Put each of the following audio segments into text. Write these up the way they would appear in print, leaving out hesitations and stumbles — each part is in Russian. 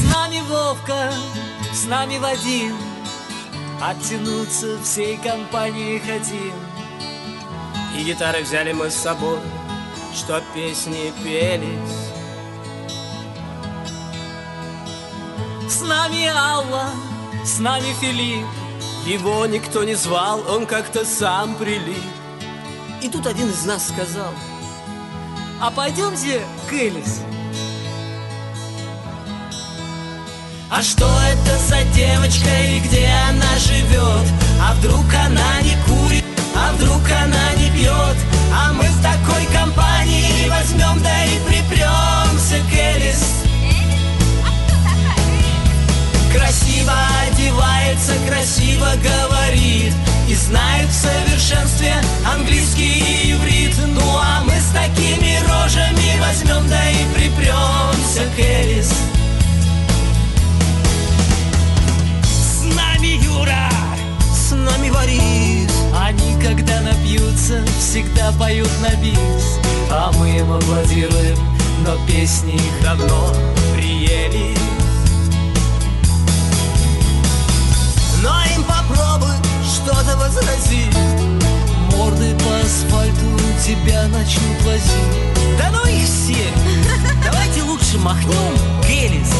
нами Вовка, с нами Вадим, оттянуться всей компанией хотим. И гитары взяли мы с собой, чтоб песни пелись. С нами Алла, с нами Филипп. Его никто не звал, он как-то сам прилип. И тут один из нас сказал: а пойдемте к Элис. А что это за девочка и где она живет? А вдруг она не курит, а вдруг она не пьет? А мы в такой компании возьмем, да и припремся к Элис. Красиво одевается, красиво говорит и знает в совершенстве английский и иврит. Ну а мы с такими рожами возьмем, да и припремся к Элис. С нами Юра, с нами Борис. они, когда напьются, всегда поют на бис. А мы им аплодируем, но песни их давно приели. Но им попробуй что-то возразить, морды по асфальту тебя начнут возить. да ну их всех. Давайте лучше махнем к Элис.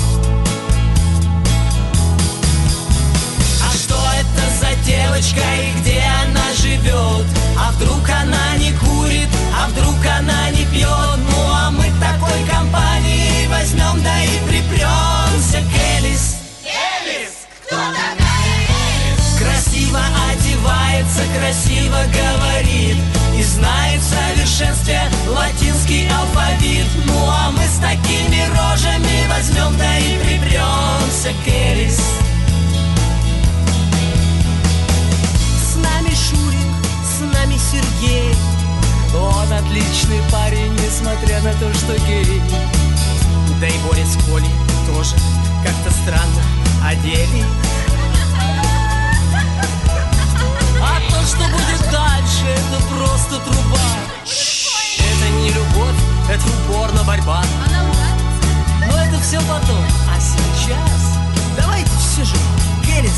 А что это за девочка и где она живет? А вдруг она не курит, а вдруг она не пьет? Ну а мы такой компании возьмем, да и припремся к Элис. Элис, кто такая? Красиво одевается, красиво говорит и знает в совершенстве латинский алфавит. Ну а мы с такими рожами возьмем, да и припремся к Элис. С нами Шурик, с нами Сергей. Он отличный парень, несмотря на то, что гей. Да и Боря с Колей тоже как-то странно одели. А то, что будет дальше, это просто труба. Это не любовь, это упорно борьба. Но это все потом. А сейчас давайте все же к Элис.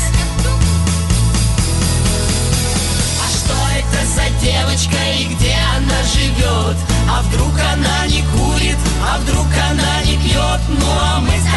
А что это за девочка и где она живет? А вдруг она не курит, а вдруг она не пьет? Ну а мы с